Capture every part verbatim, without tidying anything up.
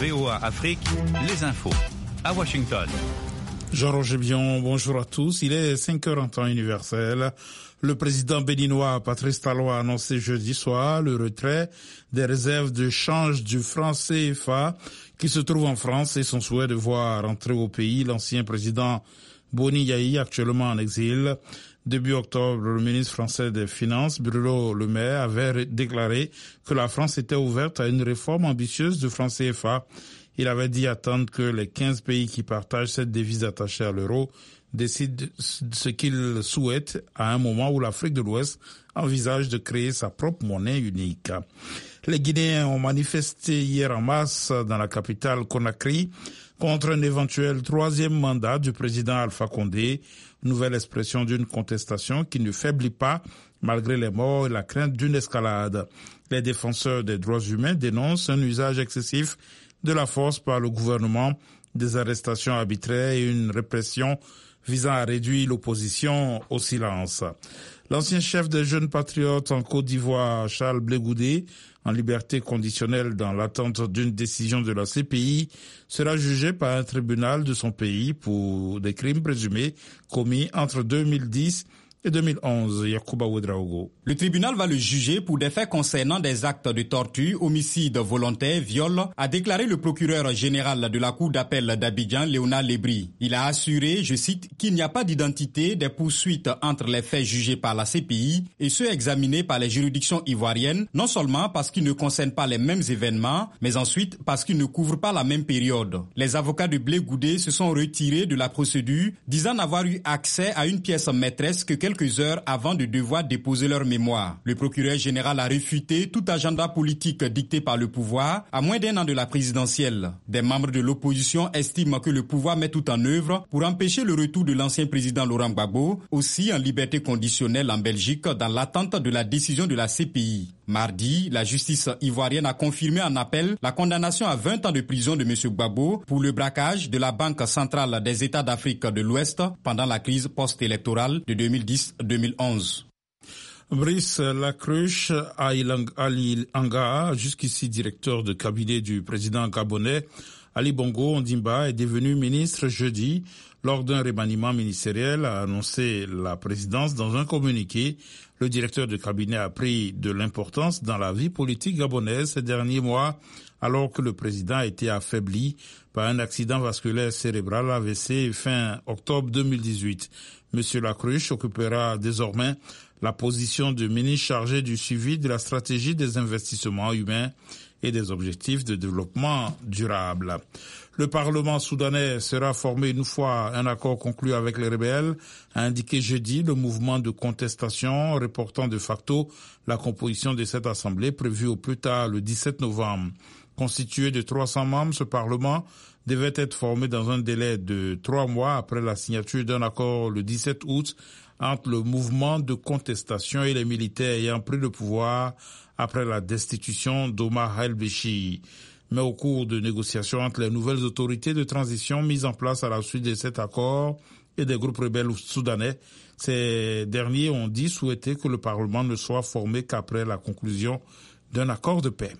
V O A Afrique, les infos. À Washington. Jean-Roger Bion, bonjour à tous. Il est cinq heures en temps universel. Le président béninois Patrice Talon a annoncé jeudi soir le retrait des réserves de change du franc C F A qui se trouve en France et son souhait de voir rentrer au pays l'ancien président Boni Yayi, actuellement en exil. Début octobre, le ministre français des Finances, Bruno Le Maire, avait déclaré que la France était ouverte à une réforme ambitieuse du franc C F A. Il avait dit attendre que les quinze pays qui partagent cette devise attachée à l'euro décident ce qu'ils souhaitent à un moment où l'Afrique de l'Ouest envisage de créer sa propre monnaie unique. Les Guinéens ont manifesté hier en masse dans la capitale Conakry contre un éventuel troisième mandat du président Alpha Condé, nouvelle expression d'une contestation qui ne faiblit pas malgré les morts et la crainte d'une escalade. Les défenseurs des droits humains dénoncent un usage excessif de la force par le gouvernement, des arrestations arbitraires et une répression visant à réduire l'opposition au silence. L'ancien chef des jeunes patriotes en Côte d'Ivoire, Charles Blé Goudé, en liberté conditionnelle dans l'attente d'une décision de la C P I, sera jugé par un tribunal de son pays pour des crimes présumés commis entre deux mille dix et deux mille onze. Yacouba Ouedraogo. Le tribunal va le juger pour des faits concernant des actes de torture, homicide volontaire, viol, a déclaré le procureur général de la cour d'appel d'Abidjan, Léonard Lebri. Il a assuré, je cite, qu'il n'y a pas d'identité des poursuites entre les faits jugés par la C P I et ceux examinés par les juridictions ivoiriennes, non seulement parce qu'ils ne concernent pas les mêmes événements, mais ensuite parce qu'ils ne couvrent pas la même période. Les avocats de Blé Goudé se sont retirés de la procédure, disant n'avoir eu accès à une pièce maîtresse que quelques heures avant de devoir déposer leur mémoire. Le procureur général a réfuté tout agenda politique dicté par le pouvoir à moins d'un an de la présidentielle. Des membres de l'opposition estiment que le pouvoir met tout en œuvre pour empêcher le retour de l'ancien président Laurent Gbagbo, aussi en liberté conditionnelle en Belgique, dans l'attente de la décision de la C P I. Mardi, la justice ivoirienne a confirmé en appel la condamnation à vingt ans de prison de M. Gbagbo pour le braquage de la Banque centrale des États d'Afrique de l'Ouest pendant la crise post-électorale de deux mille dix deux mille onze. Brice Lacruche Ali Anga, jusqu'ici directeur de cabinet du président gabonais Ali Bongo Ondimba, est devenu ministre jeudi lors d'un remaniement ministériel, a annoncé la présidence dans un communiqué. Le directeur de cabinet a pris de l'importance dans la vie politique gabonaise ces derniers mois, alors que le président a été affaibli par un accident vasculaire cérébral A V C fin octobre deux mille dix-huit. Monsieur Lacruche occupera désormais la position de ministre chargé du suivi de la stratégie des investissements humains et des objectifs de développement durable. Le Parlement soudanais sera formé une fois un accord conclu avec les rebelles, a indiqué jeudi le mouvement de contestation reportant de facto la composition de cette assemblée prévue au plus tard le dix-sept novembre. Constitué de trois cents membres, ce Parlement devait être formé dans un délai de trois mois après la signature d'un accord le dix-sept août entre le mouvement de contestation et les militaires ayant pris le pouvoir après la destitution d'Omar el-Béchir. Mais au cours de négociations entre les nouvelles autorités de transition mises en place à la suite de cet accord et des groupes rebelles soudanais, ces derniers ont dit souhaiter que le Parlement ne soit formé qu'après la conclusion d'un accord de paix.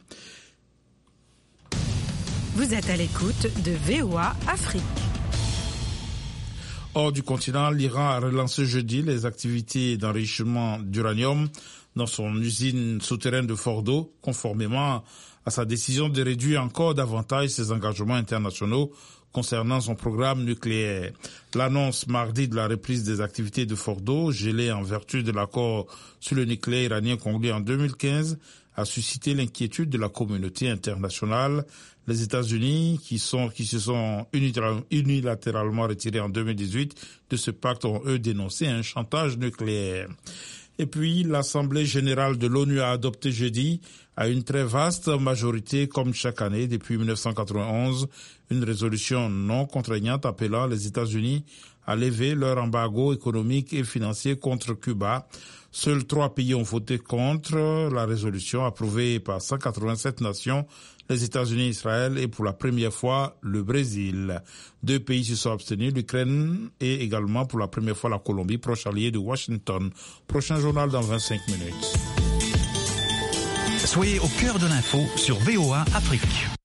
Vous êtes à l'écoute de V O A Afrique. Hors du continent, l'Iran a relancé jeudi les activités d'enrichissement d'uranium dans son usine souterraine de Fordo, conformément à sa décision de réduire encore davantage ses engagements internationaux concernant son programme nucléaire. L'annonce mardi de la reprise des activités de Fordo, gelée en vertu de l'accord sur le nucléaire iranien conclu en deux mille quinze, a suscité l'inquiétude de la communauté internationale. Les États-Unis, qui sont, qui se sont unilatéralement retirés en deux mille dix-huit de ce pacte, ont eux dénoncé un chantage nucléaire. Et puis, l'Assemblée générale de l'ONU a adopté jeudi, à une très vaste majorité, comme chaque année depuis mille neuf cent quatre-vingt-onze, une résolution non contraignante appelant les États-Unis à lever leur embargo économique et financier contre Cuba. Seuls trois pays ont voté contre la résolution approuvée par cent quatre-vingt-sept nations, les États-Unis, Israël et pour la première fois le Brésil. Deux pays se sont abstenus, l'Ukraine et également pour la première fois la Colombie, proche allié de Washington. Prochain journal dans vingt-cinq minutes. Soyez au cœur de l'info sur V O A Afrique.